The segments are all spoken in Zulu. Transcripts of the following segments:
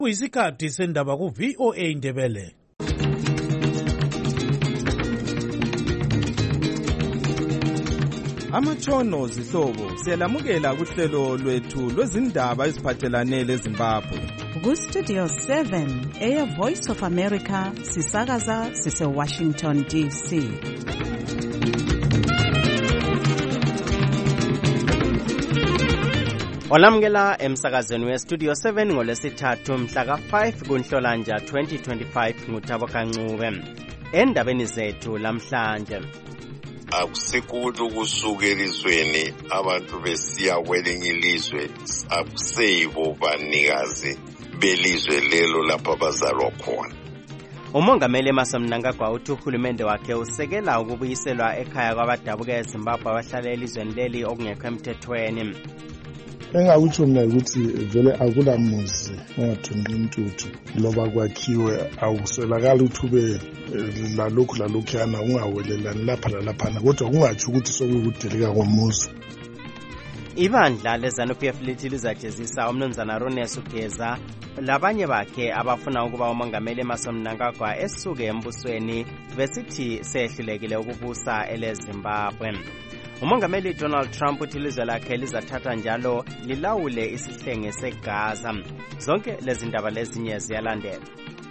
Kuyisikhathi sendaba ku VOA Indebele. Amatshono zihlobo siyalamukela kuhlelo lwethu lwezindaba eziphathelane leZimbabwe. Ku-Studio 7 Air Voice of America sisakaza sise-Washington DC. Olamukela emsakazweni we-Studio 7 ngolwesithathu mhla ka-5 kuNhlolanja 2025 nguThabo Kancube. Endabeni zethu lamhlanje. Akusikho ukusuka elizweni abantu besiya kwelinye ilizwe, akuseyibo banikazi belizwe lelo lapho bazalwa khona. Umongameli Emmerson Mnangagwa uthi uhulumende wakhe usekela ukubuyiselwa ekhaya kwabadabuka eZimbabwe abahlala elizweni leli okungekho emthethweni. Engakutsho mina ukuthi vele akulamuzi ongathunqi intuthu loba kwakhiwe awuswelakala uthube lalokhu yana ungawelelani lapha lalaphana kodwa kungatsho ukuthi sokudeleka komuzi. Ibandla leZANU-PF lithi lizajezisa umnumzana Rones Ugeza labanye bakhe abafuna ukuba umongameli Emmerson Mnangagwa esuke embusweni besithi sehlulekile ukubusa eleZimbabwe. Umongameli Donald Trump uthi ilizwe lakhe lizathatha njalo lilawule isihlenge seGaza. Zonke lezi ndaba lezinye ziyalandela.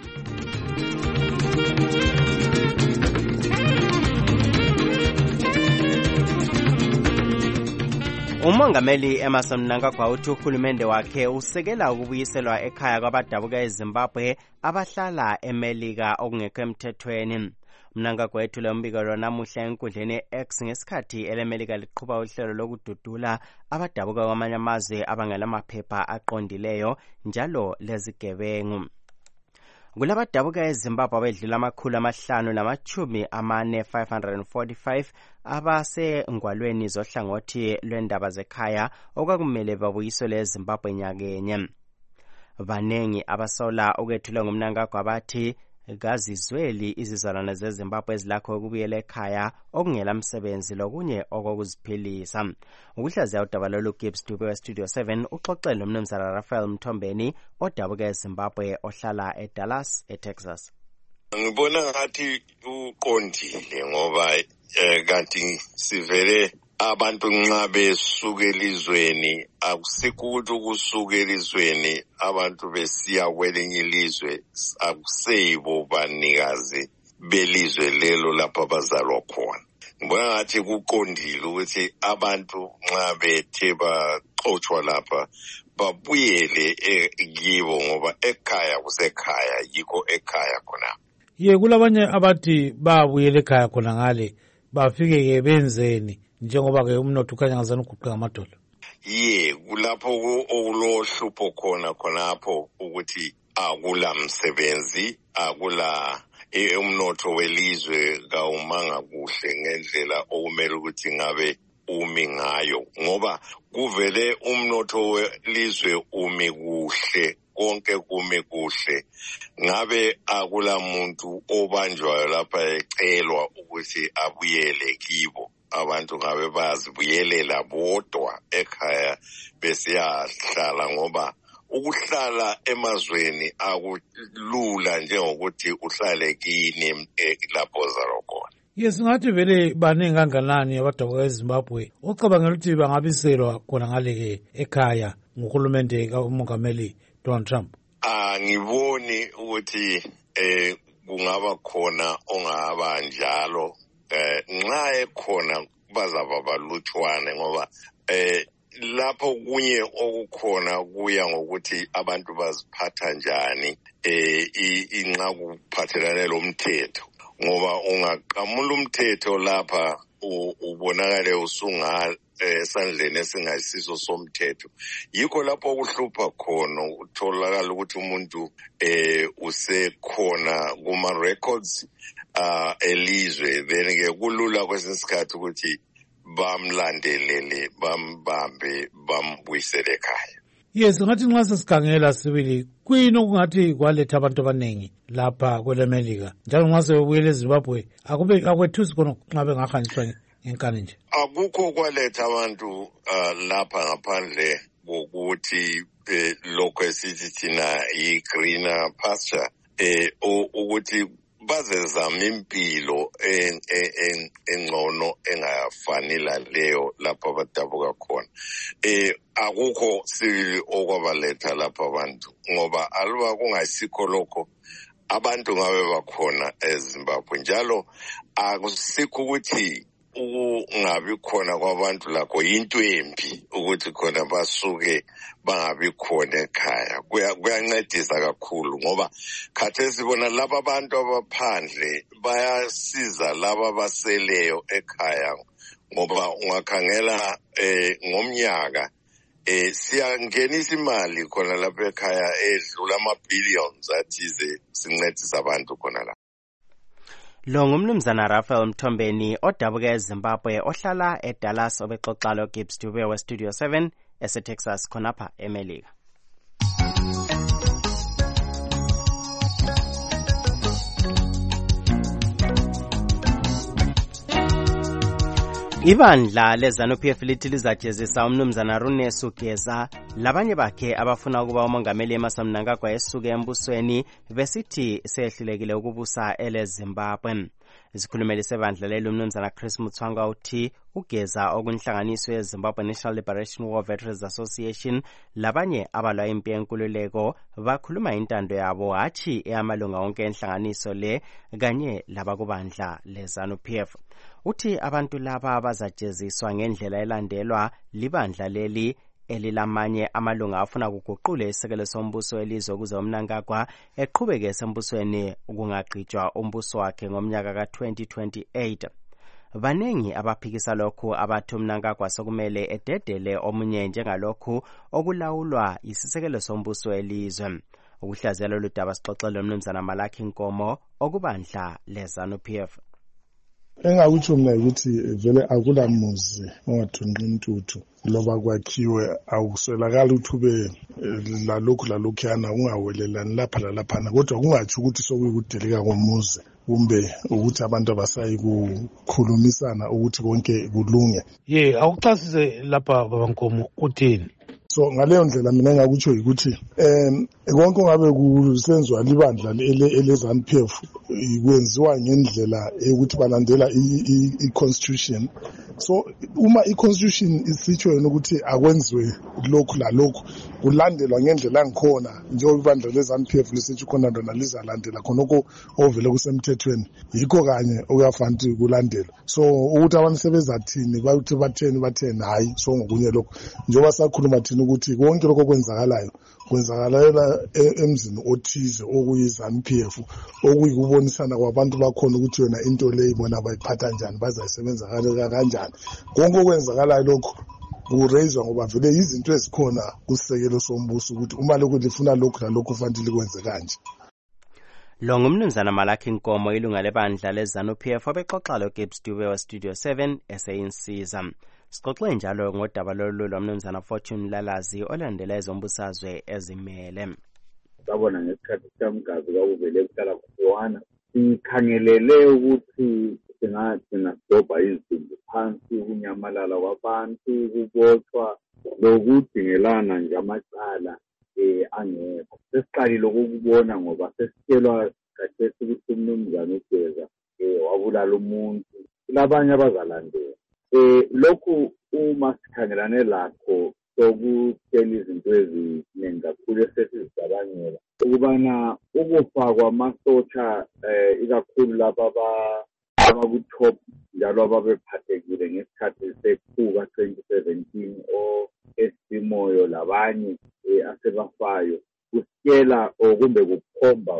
Umongameli Emmerson Mnangagwa uthi uhulumende wakhe usekela ukubuyiselwa ekhaya kwabadabuka eZimbabwe abahlala eMelika okungekho emthethweni. Mnangagwa ethule umbiko lo namuhla enkundleni X ngesikhathi eleMelika liqhuba uhlelo lokududula abadabuka kwamanye amazwe abangelamaphepha aqondileyo njalo lezigebengu. Kulabadabuka eZimbabwe abedlula 545 abasengwalweni zohlangothi lwendaba zekhaya okwakumele babuyiswe eZimbabwe nyakenye. Banengi abasola ukwethulwa nguMnangagwa bathi kazizweli izizalwane zeZimbabwe ezilakho ukubuyela ekhaya okungela msebenzi lokunye okokuziphilisa. Ukuhlaziya udaba lolu Gibbs Dube we-Studio 7 uxoxele umnumzana Raphael Mthombeni odabuka eZimbabwe ohlala eDallas, eTexas. Ngibona ngathi uqondile ngoba kanti sivele abantu nxa besuka elizweni akusikho ukusuka elizweni abantu besiya kwelinye ilizwe, akuseyibo banikazi belizwe lelo lapho bazalwa khona. Ngibona ngathi kuqondile ukuthi abantu nxa bethe baxotshwa lapha babuyele kibo ngoba ekhaya kusekhaya, yikho ekhaya khona. Kulabanye abathi babuyele ekhaya khona ngale bafike-ke benzeni njengoba-ke umnotho ukhanya ngazani uguqe ngamadolo. Kulapho okulohlupho khonapho ukuthi akula msebenzi, akula umnotho welizwe kawumanga kuhle ngendlela okumele ukuthi ngabe umi ngayo, ngoba kuvele umnotho welizwe umi kuhle, konke kume kuhle, ngabe akula muntu obanjwayo lapha ecelwa ukuthi abuyele kibo. Abantu ngabe bazibuyelela bodwa ekhaya besiyahlala ngoba ukuhlala emazweni akulula njengokuthi uhlale kini lapho ozalwa khona. Singathi vele baningi kanganani abadabuka eZimbabwe ocabangela ukuthi bangabiselwa khona ngale-ke ekhaya nguhulumende kamongameli Donald Trump. Angiboni ukuthi kungaba khona ongaba njalo. Nxa ekhona bazaba balutshwane ngoba lapho kunye okukhona kuya ngokuthi abantu baziphatha njani inxa kuphathelane lo mthetho, ngoba ungaqamula umthetho lapha ubonakale usunga esandleni esingayisiso somthetho. Yikho lapho okuhlupha khona utholakala ukuthi umuntu usekhona kuma records elizwe, then-ke kulula kwesinye isikhathi ukuthi bamlandelele, bambambe, bambuyisele ekhaya. Ngathi nxa sesikhangela sibili kuyini okungathi kwaletha abantu abaningi lapha kweleMelika njalo nxa sebuyele eZimbabwe akwethusi khona nxa bengahanjiswa ngenkani nje. Akukho kwaletha abantu lapha ngaphandle ukuthi lokho esithi thina i-greener pasture ukuthi bazezama impilo engcono engafanele leyo lapha abadabuka khona. Akukho sibili okwabaletha lapha abantu ngoba aluba kungasikho lokho abantu ngabe bakhona eZimbabwe. Njalo akusikho ukuthi ungabi khona kwabantu lakho into embi ukuthi khona basuke bangabi khona ekhaya. Kuyancedisa kakhulu ngoba khathesi sibona laba abantu abaphandle bayasiza laba abaseleyo ekhaya ngoba ungakhangela ngomnyaka siyangenisa imali khona lapha ekhaya edlula ama-billions athize sincedisa abantu khona la. Lo ngumnumzana Raphael Mthombeni odabuka eZimbabwe ohlala eDallas obexoxa lo Gibbs Dube weStudio 7 eseTexas khonapha eMelika. Ibandla leZANU-PF lithi lizajezisa umnumzana Rune Sugeza labanye bakhe abafuna ukuba umongameli Emmerson Mnangagwa esuke embusweni besithi sehlulekile ukubusa eleZimbabwe. Isikhulumeli sebandla leli umnumzana Chris Mutswanga uthi ugeza okunhlanganiso yeZimbabwe National Liberation War Veterans Association labanye abalwa impi yenkululeko bakhuluma intando yabo hatshi eyamalunga onke enhlanganiso le kanye labakubandla leZANU-PF. Uthi abantu laba bazajeziswa ngendlela elandelwa libandla leli elilamanye amalunga afuna kuguqula isekelo sombuso elizwe ukuze uMnangagwa eqhubeke esembusweni kungagqitshwa umbuso wakhe ngomnyaka ka-2028. Banengi abaphikisa lokhu abathi uMnangagwa sokumele ededele omunye njengalokhu okulawulwa yisisekelo sombuso elizwe. Ukuhlaziyela ludaba sixoxele umnumzana Malaki Nkomo okubandla leZANU-PF. Engakutsho mina ukuthi vele akulamuzi ongathunqi intuthu loba kwakhiwe awuswelakala ukuthi ube lalokhu ungawelelani lapha lalaphana kodwa kungatsho ukuthi sokuyikudeleka komuzi kumbe ukuthi abantu abasayi kukhulumisana ukuthi konke kulunge. Awuchasise lapha babankomo uthini? So ngaleyo ndlela mina engakutsho ukuthi konke ongabe kusenziwa libandla eleZANU-PF kwenziwa ngendlela ukuthi balandela i-constitution. So uma i-constitution isitsho yena ukuthi akwenziwe lokhu lalokhu kulandelwa ngendlela yangikhona njengoba ibandla leZANU-PF lisitsho khona lona lizalandela khonoko ovele kusemthethweni yikho kanye okuyafanele ukuthi kulandelwe. So ukuthi abantu sebezathini bathi batheni hayi so ngokunye lokho njengoba sakhuluma thina ukuthi konke lokho kwenzakalela emzini othize okuyiZANU-PF okuyikubonisana kwabantu bakhona ukuthi yona into le ibona bayiphatha njani bazayisebenza kanjani. Konke okwenzakalayo lokho kureyizwa ngoba vele izinto ezikhona kusekelo sombuso ukuthi uma lokhu lifuna lokhu nalokhu kufanele likwenze kanje. Lo ngumnumzana Malaki Nkomo ilunga lebandla leZANU-PF obexoxa lo Gibbs Dube weStudio 7 eseyinsiza. Sixoxe njalo ngodaba lolu lomnumzana Fortune Lalazi olandela ezombusazwe ezimele. Sabona ngesikhathi samgazi kwakuvele kuhlala kuhluwana sikhangelele ukuthi singagcina sidobha izinto phansi kunyamalala kwabantu kubotshwa lokudingelana nje amacala angekho. Sesiqalile ukubona ngoba sesitshelwa kathesi ukuthi umnumzana uGeza wabulala umuntu labanye abazalandela. Lokhu uma sikhangelane lakho sokutshela izinto eziningi kakhulu esesizicabangela ukubana ukufa kwamasotsha ikakhulu laba abaku-top njalo ababephathekile ngesikhathi sekhuka 2017 esimoyo labanye asebafayo kusitshela kumbe kukhomba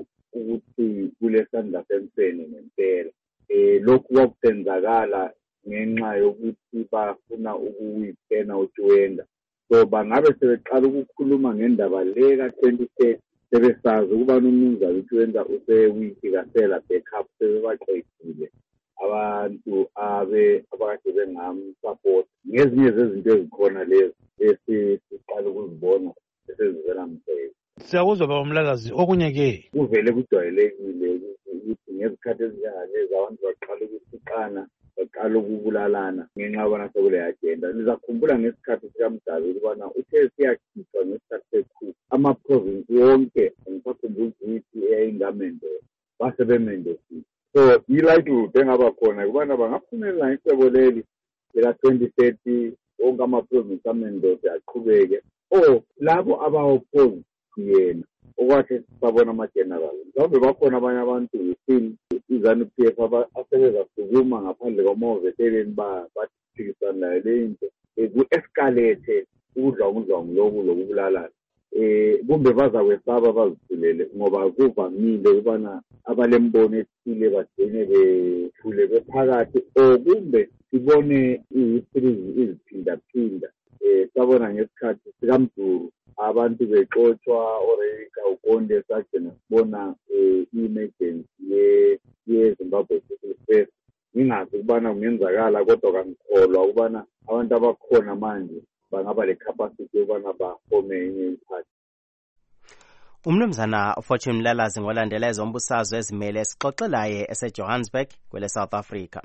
ukuthi kulesandla semfene ngempela. Lokhu kwakusenzakala ngenxa yokuthi bafuna ukuyiphena uTuwenga. So bangabe sebeqala ukukhuluma ngendaba le ka-2030 sebesazi ukuba umnumzana uTuwenga usewiki kasela backup sebebaqedile abantu abakade bengamsupport ngezinye zezinto ezikhona lezi esiqala ukuzibona esezivela msebenzi. Siyakuzwa baba Mlakazi okunye-ke kuvele kujwayelekile ukuthi ngezikhathi ezinjengalezi abantu baqala ukuthixana baqala ukubulalana ngenxa yobana sekule agenda. Nizakhumbula ngesikhathi sikaMdali ukubana uthe siyakhishwa ngesikhathi sekhulu ama-province wonke ngisakhumbula ukuthi eyayingamendo base bemendosile. So i-likelihood engaba khona ukubana bangaphumelela icebo leli lika-2030 wonke ama-province amendosi aqhubeke, labo aba-oppose yena okwathi sabona ama-general. Mhlawumbe bakhona abanye abantu i-ZANU-PF asebezasukuma ngaphandle kwamahhoveteleni baphikisana nayo le into ku-escalate ukudlwangudlwangu lokubulalana. Kumbe bazakwesaba bazithulele ngoba kuvamile ukubana abalembono ethile bagcine bethule bephakathi, kumbe sibone i-history iziphindaphinda. Sabona ngesikhathi sikaMduru abantu bexotshwa oreka ukonde sagcina sibona i-emergency ye-Zimbabwe People's First. Ngingazi ukubana kungenzakala kodwa kangikholwa ukubana abantu abakhona manje bangaba le-capacity yokubana bahome enye iphathi. Umnumzana Fortune Mlalazi ngolandela ezombusazwe ezimele sixoxe laye eseJohannesburg kwele South Africa.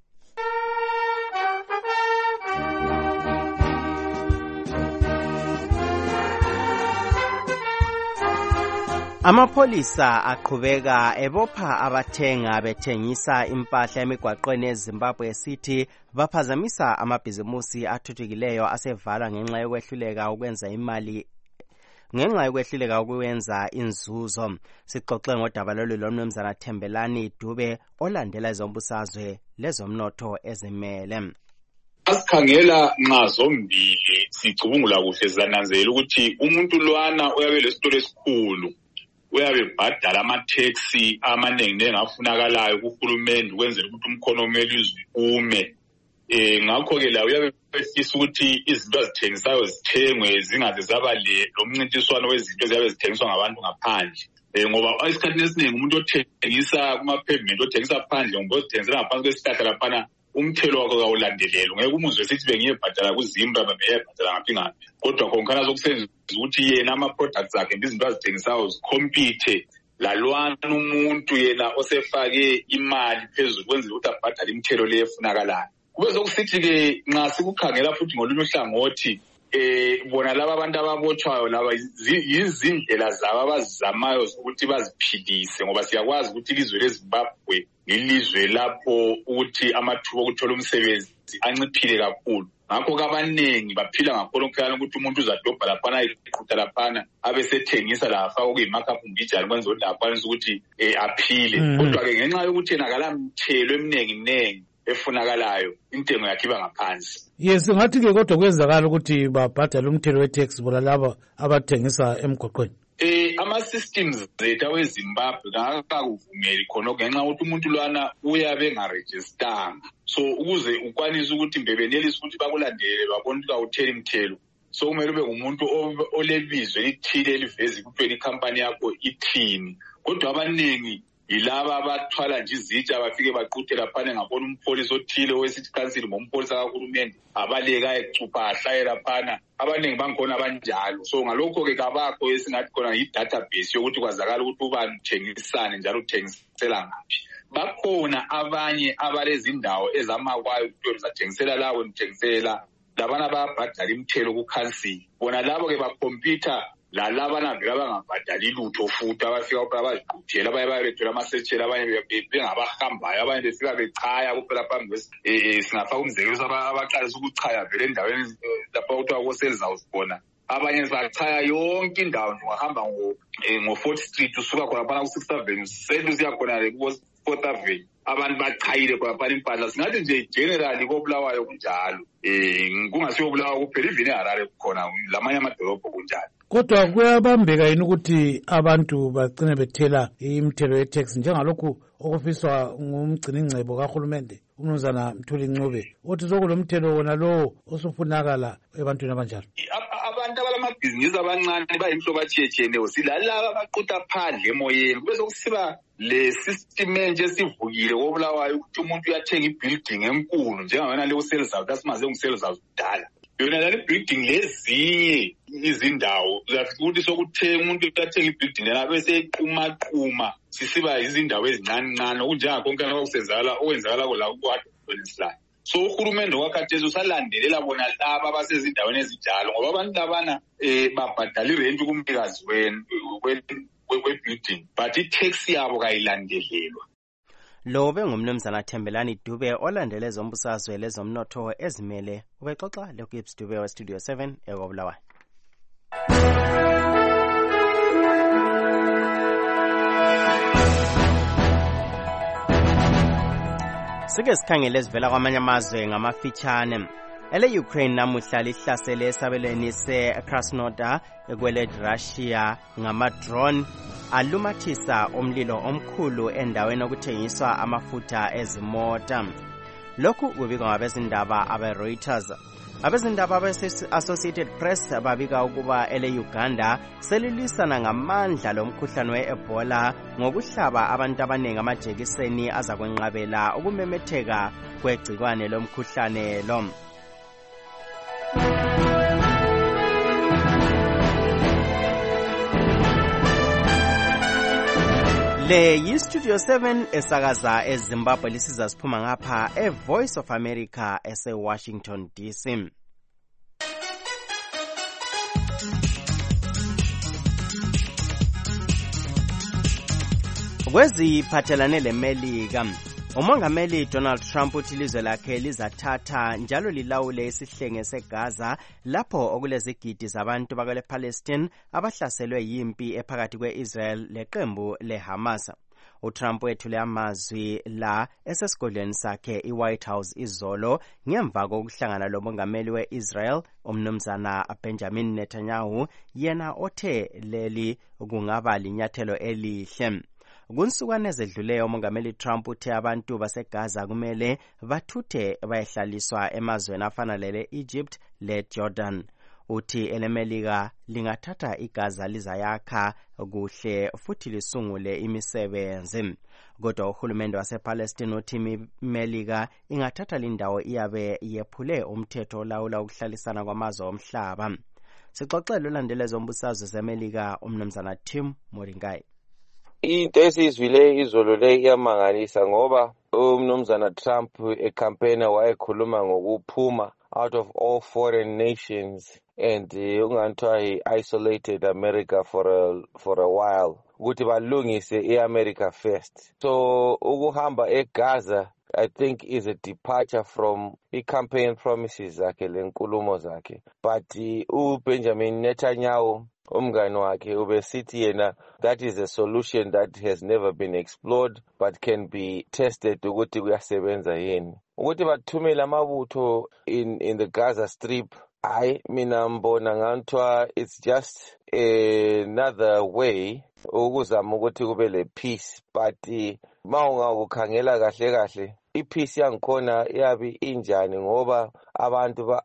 Amapholisa aqhubeka ebopha abathenga bethengisa impahla emigwaqweni eZimbabwe esithi baphazamisa amabhizimusi athuthukileyo asevalwa ngenxa yokwehluleka ukwenza imali ukwenza inzuzo. Sixoxe ngodaba lolu lomnumzana Thembelani Dube olandela ezombusazwe lezomnotho ezimele. Asikhangela nxa zombili sicubungula kuhle zananzela ukuthi umuntu lwana uyabe lesitolo esikhulu, uyabe bhadala ama-taxi amanengi afunakalayo kuhulumende ukwenzela ukuthi umkhono welizwe ume. Ngakho-ke la uyabe efisa ukuthi izinto azithengisayo zithengwe zingaze zaba lomncintiswano wezinto eziyabe zithengiswa ngabantu ngaphandle. Ngoba esikhathini esiningi umuntu othengisa kuma-pavement othengisa phandle ngoba ozithengisela ngaphansi kwesihlahla laphana umthelo wakho kawulandelelo. Ngeke umuzwe sithi bengiyebhadala kuZimbabwe bengiyebhadala ngaphi ngaphi, kodwa khonkhana zokusenza ukuthi yena ama-products akhe izinto azithengisayo zikhompithe lalwana umuntu yena osefake imali phezulu kwenzela ukuthi abhadale imithelo le efunakalayo. Kube sokusithi-ke nxa sikukhangela futhi ngolunye uhlangothi bona laba abantu ababotshwayo laba yizindlela zabo abazizamayo zokuthi baziphilise, ngoba siyakwazi ukuthi ilizwe leZimbabwe ilizwe lapho ukuthi amathuba okuthola umsebenzi anciphile kakhulu. Ngakho-ke abaningi baphila ngakhonokho ukuthi umuntu uzadobha laphana iqhuta laphana abesethengisa lafa okuyimakhapu mbijana kwenza ukuthi akwanise ukuthi aphile. Kodwa-ke ngenxa yokuthi yena akalamthelo eminenginengi efunakalayo intengo yakhe iba ngaphansi. Yes, ngathi-ke kodwa kwenzakala ukuthi babhadale umthelo we-tax bona laba abathengisa emgwaqweni. Ama-systems zethu aweZimbabwe kakakuvumeli khonokho ngenxa ukuthi umuntu lwana uyabe engarejistanga. So ukuze ukwanise ukuthi mbebenelise ukuthi bakulandele babone ukuthi awutheli imthelo, so kumele ube ngumuntu olebizo elithile eliveza ukuthi ikhampani yakho ithini. Kodwa abaningi yilaba abathwala nje izitsha bafike baquthe laphana ngabona umpholisa othile owesithi council ngompholisa kahulumende abaleka ecupha ahlaye laphana. Abaningi bangikhona abanjalo. So ngalokho-ke kabakho esingathi khona yi-database yokuthi kwazakala ukuthi ubani uthengisane njalo uthengisela ngaphi. Bakhona abanye abalezindawo ezamakwayo ukuthi uzathengisela lawo uthengisela labana bayabhadala imithelo ku-council. Bona labo-ke bakhompyutha lalabana vele abangabhadali lutho futhi abafika kuphela baziqhuthela, abanye bayabethwela amasetshela, abanye bengabahambayo, abanye befika bechaya kuphela phambi singafaka umzekeliso abaqalisa ukuchaya vele endaweni lapho kuthiwa koSelzhouse khona. Abanye bachaya yonke indawo nje ungahamba ngo-4th Street usuka khona phana ku-6th Avenue selusiya khona ku-4th Avenue. Abantu bachayile khona phana impahla. Singathi nje generally koBulawayo kunjalo. Kungasiyo Bulawayo kuphela, even eHarare kukhona lamanye amadolobho kunjalo. Kodwa kuyabambeka yini ukuthi abantu bagcine bethela imithelo ye-tax njengalokhu okufiswa ngumgciningcebo kahulumende umnumzana Mthuli Ncube uthi sokulomthelo wona lowo osufunakala ebantwini abanjalo? Abantu abalamabhizinisi abancane bayimhlobo athiyetshiyeneyo silalaba abaqutha phandle emoyeni. Kube sokusiba le system enje esivukile koBulawayo ukuthi umuntu uyathenga i-building enkulu njengayona le uSelzhouse asimaze nguSelzhouse kudala. Yona leli building lezinye izindawo uzafika ukuthi sokuthenga umuntu uyathenga i-building lena bese equma sisiba izindawo ezincane okunjengakonke okwenzakala la Queensland. So uhulumende wakhathesi usalandelela bona laba abasezindaweni ezinjalo ngoba abantu labana babhadala irent kumnikazi we-building but i-tax yabo kayilandelelwa. Lo bengumnumzana Thembelani Dube olandele zombusazwe lezomnotho ezimele ubexoxa loGibbs Dube weStudio 7 eKobulawayo. Sike sikhangele ezivela kwamanye amazwe ngamafitshane. Ele-Ukraine namuhla lihlasele esabelweni se-Krasnodar ekwele Russia ngama-drone alumathisa umlilo omkhulu endaweni okuthengiswa amafutha ezimota. Lokhu kubikwa ngabezindaba abe-Reuters. Abezindaba abe-Associated Press babika ukuba ele-Uganda selilisana ngamandla lomkhuhlane we-Ebola ngokuhlaba abantu abaningi amajekiseni azakwenqabela ukumemetheka kwegcikwane lomkhuhlane lo. Le yiStudio 7 esakaza eZimbabwe lisiza siphuma ngapha eVoice of America ese-Washington DC. Kweziphathelane leMelika, umongameli Donald Trump uthi ilizwe lakhe lizathatha njalo lilawule isihlenge seGaza lapho okulezigidi zabantu bakwePalestine abahlaselwe yimpi ephakathi kwe-Israel leqembu leHamas. uTrump wethule amazwi la esesigodlweni sakhe iWhite House izolo ngemva kokuhlangana lomongameli weIsrael umnumzana Benjamin Netanyahu, yena othe leli kungaba linyathelo elihle. Kunsukwana ezedluleyo umongameli Trump uthe abantu baseGaza kumele bathuthe bayehlaliswa emazweni afana le-Egypt le-Jordan. Uthi elemelika lingathatha iGaza lizayakha kuhle futhi lisungule imisebenzi. Kodwa uhulumende wasePalestine uthi iMelika ingathatha lindawo iyabe yephule umthetho olawula ukuhlalisana kwamazwe omhlaba. Sixoxele ulandele zombusazwe zeMelika umnumzana Tim Moringai. Into esizwile izolo le iyamangalisa ngoba umnumzana Trump ecampaign wayekhuluma ngokuphuma out of all foreign nations and unganthwa he isolated America for a while ukuthi balungise iAmerica first. So ukuhamba eGaza I think is a departure from campaign promises zakhe lenkulumo zakhe, but uBenjamin Netanyahu umngani wakhe ubesithi yena that is a solution that has never been explored but can be tested ukuthi kuyasebenza yini ukuthi bathumele amabutho in the Gaza Strip. Mina mbona nganthwa it's just another way ukuzama ukuthi kube le peace, but mawungakukhangela kahle ipeace yangikhona yabi injani ngoba abantu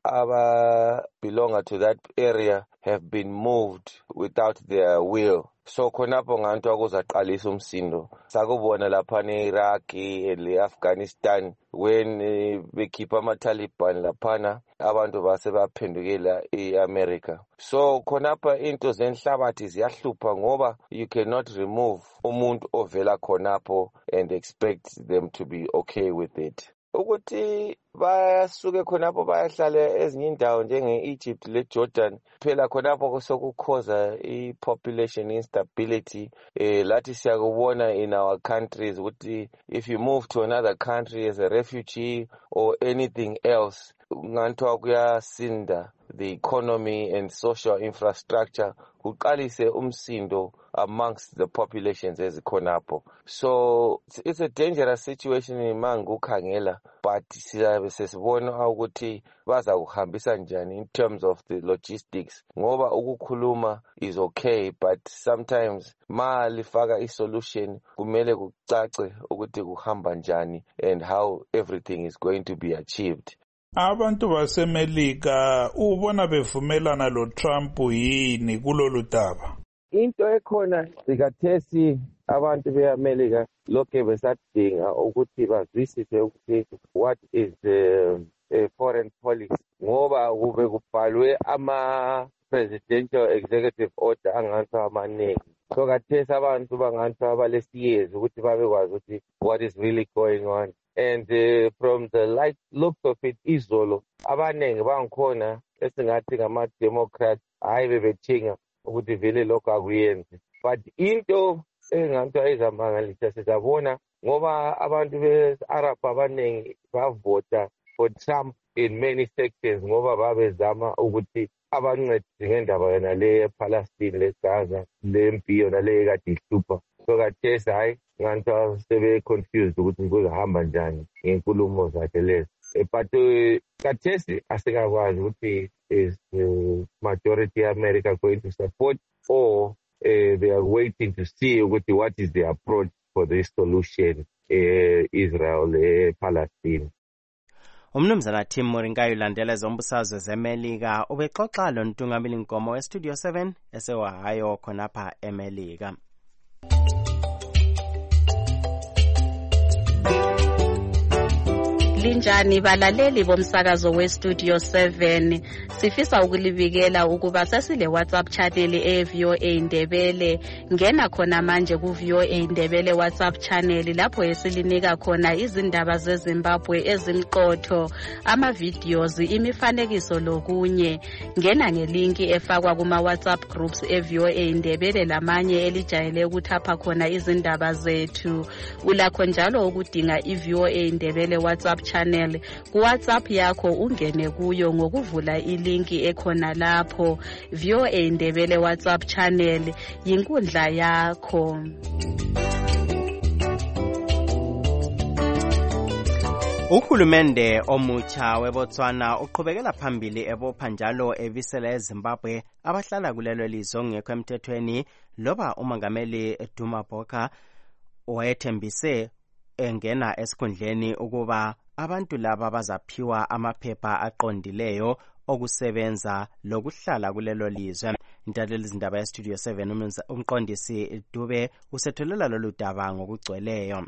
belong to that area have been moved without their will. So khonapho nganto akuzaqalisa umsindo sakubona lapha neIraq leAfghanistan when bekhipha amaTaliban laphana abantu base baphendukela eAmerica. So khonapha into zenhlabathi ziyahlupha ngoba you cannot remove umuntu ovela khonapho and expect them to be okay with it. Ukuthi basuke khonapho bayahlala ezinye indawo njenge-Egypt le-Jordan phela khonapho sokukhoza i-population instability. Lathi siyakubona in our countries ukuthi if you move to another country as a refugee or anything else nganthiwa kuyasinda the economy and social infrastructure, kuqalise umsindo amongst the populations ezikhonapho. So it's a dangerous situation mangukhangela, but siyabe sesibona ukuthi baza kuhambisa njani in terms of the logistics ngoba ukukhuluma is okay, but sometimes ma lifaka isolution kumele kucace ukuthi kuhamba njani and how everything is going to be achieved. Abantu baseMelika ubona bevumelana lo Trump yini kulolu daba? Into ekhona sikathesi abantu beAmerica lokho besadinga ukuthi bazwisise ukuthi what is the foreign policy ngoba kube kubhalwe ama-presidential executive order anganthwa amaningi. So kathesi abantu banganthwa balesiyezi ukuthi babekwazi ukuthi what is really going on. and from the looks of it, izolo abaningi bangikhona esingathi ngama-Democrats hayi bebethinga ukuthi vele lokho akuyenzi. But into enganto ezamangalisa sizabona ngoba abantu be-Arab abaningi bavota for Trump in many sections ngoba babezama ukuthi abancedi ngendaba yona le ePalestine leGaza lempi yona le kade ihlupha. So kathesi hayi nganto sebe-confused ukuthi kuzahamba njani ngenkulumo zakhe lezi. But kathesi asikakwazi ukuthi is the majority of America going to support or they are waiting to see what is the approach for this solution, Israel, Palestine. Umnumzana Tim Moringayo ulandela zombusazwe zeMelika ubexoxa lo Ntungamili Nkomo weStudio 7 eseWahio khonapha eMelika. Linjani balaleli bomsakazo weStudio 7, sifisa ukulibikela ukuba sesile WhatsApp channel eVOA Ndebele. Ngena khona manje ku VOA Ndebele WhatsApp channel lapho esilinika khona izindaba zeZimbabwe ezimqotho, ama videos, imifanekiso lokunye. Ngena ngelinki efakwa kuma WhatsApp groups eVOA Ndebele lamanye elijayele ukuthapha khona izindaba zethu. Ulakho njalo ukudinga iVOA Ndebele WhatsApp channel ku WhatsApp yakho, ungene kuyo ngokuvula ilinki ekhona lapho. VOA Ndebele WhatsApp channel yinkundla yakho. Uhulumende omutsha weBotswana uqhubekela phambili ebopha njalo evisela eZimbabwe abahlala kulelo lizwe ngekho emthethweni, loba umongameli Duma Botha wayethembise engena esikhundleni ukuba abantu laba bazaphiwa amaphepha aqondileyo okusebenza lokuhlala kulelo lizwe. Intatheli izindaba yeStudio 7 umqondisi Dube usetholela lolu daba ngokugcweleyo.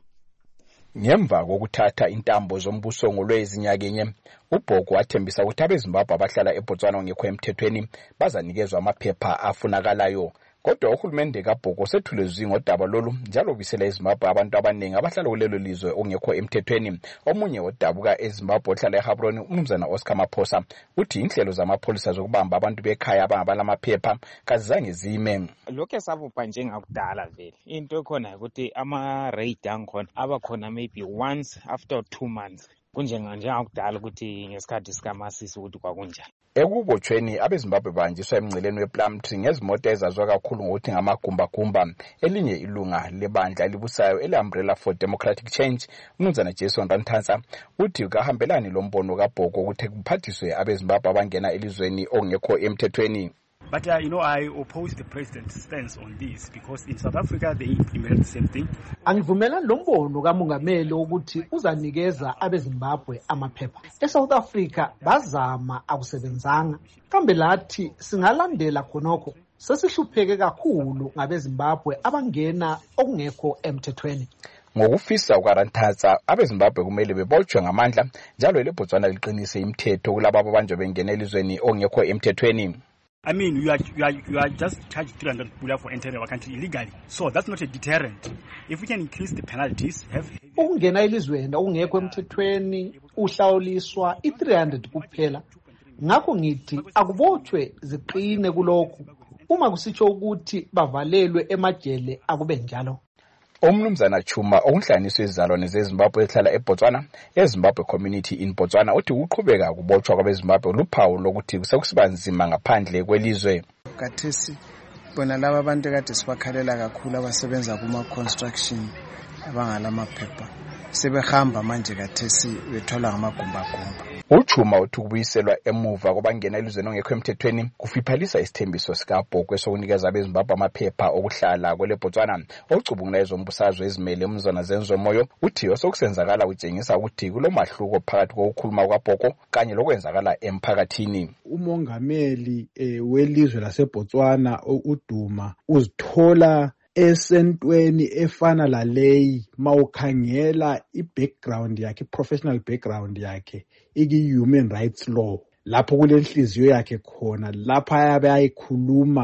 Ngemva kokuthatha intambo zombuso ngolwezinyakenye, uBhoko wathembisa ukuthi abeZimbabwe abahlala eBotswana ngekho emthethweni bazanikezwa amaphepha afunakalayo. Kodwa uhulumende kaBhoko sethule izingo daba lolu njalo bisela eZimbabwe abantu abaningi abahlala kulelo lizwe ongekho emthethweni. Omunye odabuka eZimbabwe ohlala eHabroni, umnumzana Oscar Maphosa, uthi inhlelo zamapholisa zokubamba abantu bekhaya abangabala amaphepha kazange zime. Lokho esabupha njengakudala vele. Into ekhona ukuthi ama-raid angikhona abakhona maybe once after 2 months. Kunjengakudala ukuthi ngesikhathi sikaMasisi ukuthi kwakunjani. Ekubotshweni abeZimbabwe banjiswa emngceleni wePlumtree ngezimoto ezazwa kakhulu ngokuthi ngamagumbagumba. Elinye ilunga lebandla elibusayo ele-Umbrella for Democratic Change, umnumzana Jason Ranthansa, uthi kahambelani lombono kaBhoko ukuthi kuphathiswe abeZimbabwe abangena elizweni ongekho emthethweni. But, I oppose the president's stance on this because in South Africa they implemented the same thing. Angivumelani lombono kamongameli ukuthi uzanikeza abeZimbabwe amaphepha. ESouth Africa bazama akusebenzanga. Kambe lathi singalandela khonokho. Sesihlupheke kakhulu ngabeZimbabwe abangena okungekho emthethweni. Ngokufisa ukaranthatha abeZimbabwe kumele bebotshwe ngamandla njalo leBotswana liqinise imithetho kulabo abanjwe bengena elizweni ongekho emthethweni. I mean, you are just charged 300 pula for entering our country illegally. So that's not a deterrent. If we can increase the penalties, ukungena elizweni ongekho emthethweni uhlawuliswa i300 kuphela. Ngakho ngithi akubotshwe ziqine kulokho. Uma kusitsho ukuthi bavalelwe emajele akube njalo. Umnumzana Chuma onhlanganiswe izizalwane zeZimbabwe ehlala eBotswana, eZimbabwe Community in Botswana, uthi uqhubeka kubotshwa kwabeZimbabwe luphawu lokuthi kusekusiba nzima ngaphandle kwelizwe. Kathesi bona laba abantu kade sibakhalela kakhulu abasebenza kuma construction abangala maphepha sebehamba manje kathesi bethola ngamagumbagumba. Uchuma uthi ukubuyiselwa emuva kwabangena elizweni ongekho emthethweni kufiphalisa isithembiso sikaBhoko sokunikeza abeZimbabwe amaphepha okuhlala kweleBotswana. Ocubungula ezombusazwe ezimele umzana zenzomoyo uthi osokusenzakala utshengisa ukuthi kulomahluko phakathi kokukhuluma kwaBhoko kanye lokwenzakala emphakathini. Umongameli welizwe laseBotswana uDuma uzithola esentweni efana laleyi mawukhangela ibackground yakhe, professional background yakhe iki-human rights law, lapho kulenhliziyo yakhe khona, lapha ayabe ayikhuluma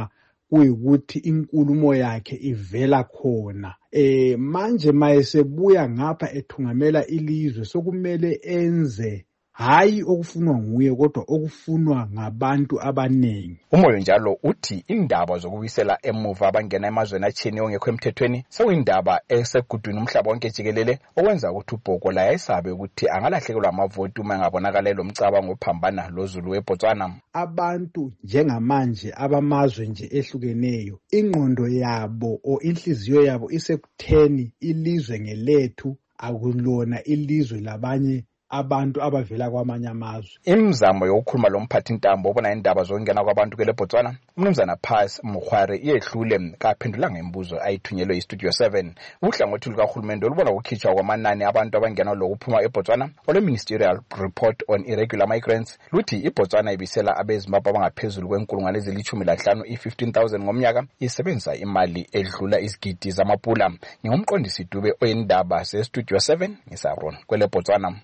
kuyikuthi inkulumo yakhe ivela khona. Manje mayesebuya ngapha ethungamela ilizwe sokumele enze hayi okufunwa nguye kodwa okufunwa ngabantu abaningi. Umoyo njalo uthi indaba zokubuyisela emuva abangena emazweni atshiyeneyo ongekho emthethweni sekuyindaba esegudwini umhlaba wonke jikelele okwenza ukuthi uBhoko la yayisabe ukuthi angalahlekelwa amavoti uma engabonakala lo mcabango ophambana loZulu weBotswana. Abantu njengamanje abamazwe nje ehlukeneyo ingqondo yabo o inhliziyo yabo isekutheni ilizwe ngelethu akulona ilizwe labanye abantu abavela kwamanye amazwe. Imizamo yokukhuluma lo mphathi intambo obona indaba zokungena kwabantu kwele Botswana umnumzana Pius Mkhware iyehlule kaphendula ngembuzo ayithunyelwe iStudio 7. Uhlangothi lukahulumende olubona ukukhitshwa kwamanani abantu abangena lokuphuma eBotswana ole Ministerial Report on Irregular Migrants luthi iBotswana ibisela abeZimbabwe abangaphezulu kwenkulungwane ezili-15 i-15,000 ngomnyaka isebenzisa imali edlula izigidi zamapula. Ngingumqondisi Dube oyindaba seStudio 7 ngisaron kwele Botswana.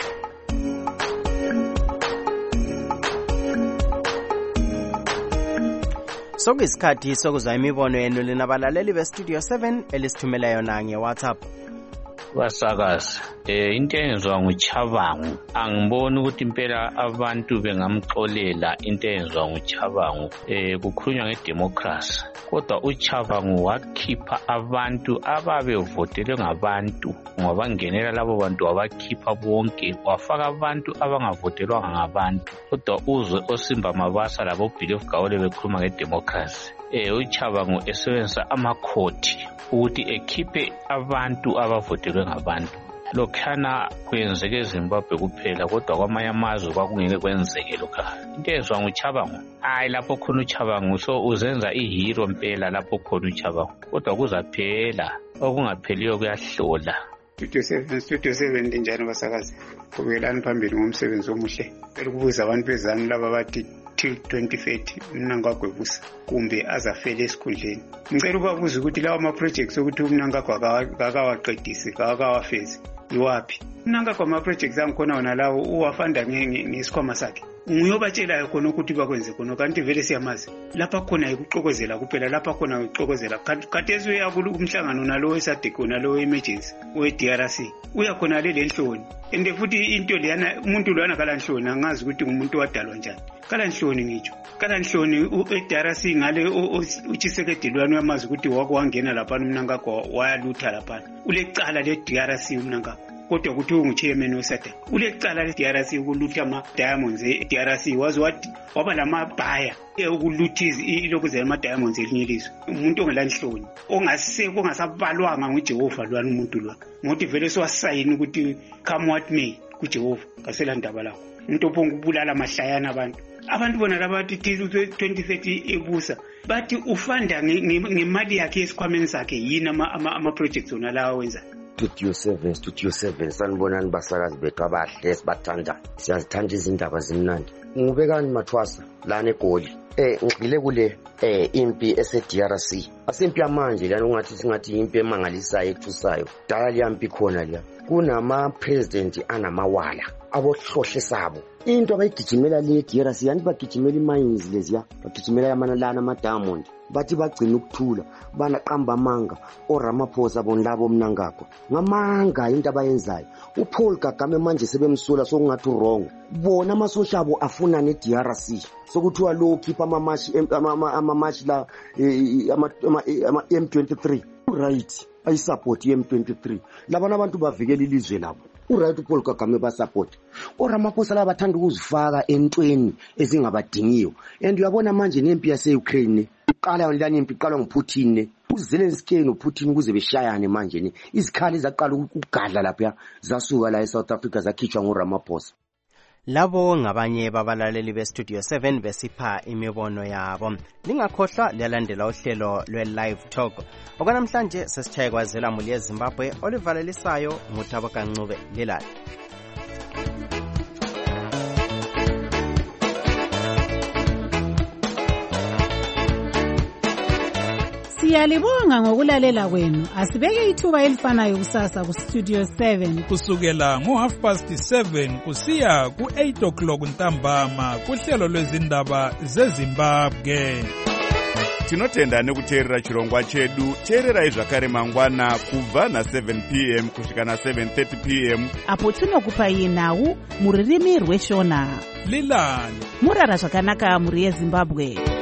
Sokuyisikhathi sokuzwa imibono yenu linabalaleli beStudio 7 elisithumela yona ngeWhatsApp. Basakazi into eyenzwa nguChabangu angiboni ukuthi impela abantu bengamxolela into eyenzwa nguChabangu kukhulunywa ngedemocracy kodwa uChabangu wakhipha abantu ababevotele ngabantu ngoba ngenela labo bantu wabakhipha bonke wafaka abantu abangavotelwanga ngabantu kodwa uzwe oSimba Mabasa labo Belief Gawule bekhuluma ngedemocracy uChabangu esebenzisa amakhoti ukuthi ekhiphe abantu abavotelwe ngabantu. Lokhana kwenzeke eZimbabwe kuphela kodwa kwamanye amazwe kwakungeke kwenzeke lokha. Into ezwa nguChabangu hayi lapho khona uChabangu so uzenza ihero mpela lapho khona uChabangu kodwa kuzaphela okungapheliyo kuyahlola. Studio 7 linjani basakazi? Kubelani phambili ngomsebenzi omuhle. Ukubuza abantu bezani laba bathi till 2030 Mnangagwa kumbe azafele esikhundleni. Ngicela ukubuza ukuthi lawa ama projects ukuthi uMnangagwa akawaqedisi akawafezi iwapi? Mnangagwa ama projects angikhona wona lawo uwafanda ngesikhwama sakhe. Ngiyobatshela khona ukuthi bakwenze khona kanti vele siyamazi. Lapha khona ukuxokozela kuphela lapha khona ukuxokozela. Khathesi uyakulu umhlangano nalowo esadek nalowo emergency we-DRC. Uyakhona le nhloni. Ende futhi into leyana umuntu lwana kalanhloni angazi ukuthi umuntu wadalwa njani. Kalanhloni ngitsho. Kalanhloni uDRC ngale uChisekedilwane uyamazi ukuthi wakwangena lapha uMnangagwa wayalutha lapha. Ulecala le-DRC uMnangagwa. Kodwa ukuthi unguchairman weSADC ulecala le-DRC ukulutha ama-diamonds e-DRC wazi waba lamabhaya ukuluthiza ilokuzela ama-diamonds elinye ilizwe. Umuntu ongelanhloni ongasabalwanga nguJehova lwana umuntu lwana ngokuthi vele siwasayini ukuthi come what may kuJehova kaselandaba lakho umuntu ophonga ukubulala amahlayana abantu bona labathi 2030 ebusa bathi ufanda ngemali yakhe esikhwameni sakhe yini ama-projects ona lawa wenza. Studio 7 sanibonani basakazi bethu abahle sibathanda siyazithanda izindaba zimnandi ngubekani Mathwasa lana eGoli ngigxile kule impi ese-DRC asimpi yamanje lana ungathi singathi impi emangalisayo ethusayo dala liyampi khona liya kunama president anamawala abohlohle sabo into abayigijimela le DRC yani bagijimela imines leziya bagijimela yamanalana ama-diamond bathi bagcina ukuthula banaqamba amanga oRamaphosa bonlabo Mnangagwa ngamanga into abayenzayo uPaul Kagame manje sebemsula sokungathi wrong bona amasosha abo afuna neDRC sokuthiwa lo khipha amamashi la M23 right ayisupport M23 labana abantu bavikela ilizwe labo uright uPaul Kagame basupport oRamaphosa laba bathanda ukuzifaka entweni ezingabadingiyo and uyabona manje nempi yase-Ukraine iqala yonlana impi iqalwa nguPutin uZelensky noPutin kuze beshayane manje izikhali zaqala ukugadla lapha zasuka la eSouth Africa zakhitshwa nguRamaphosa. Labo ngabanye babalaleli beStudio 7 besipha imibono yabo. Lingakhohlwa liyalandela uhlelo lwe-Live Talk. Okwanamhlanje sesitshaye kwazela muli yeZimbabwe olivalelisayo nguThabo Kancube lilala. Siyalibonga ngokulalela kwenu. Asibeke ithuba elifanayo kusasa kuStudio 7 kusukela ngo7:30 kusiya ku8 o'clock ntambama kuhlelo lwezindaba zeZimbabwe. tinotenda nekuteerera chirongwa chedu. teererai zvakare mangwana kubva na7 p.m. kusvika na7:30 p.m. apo tinokupai nhau muririmi rweshona. lilani murara zvakanaka mhuri yezimbabwe.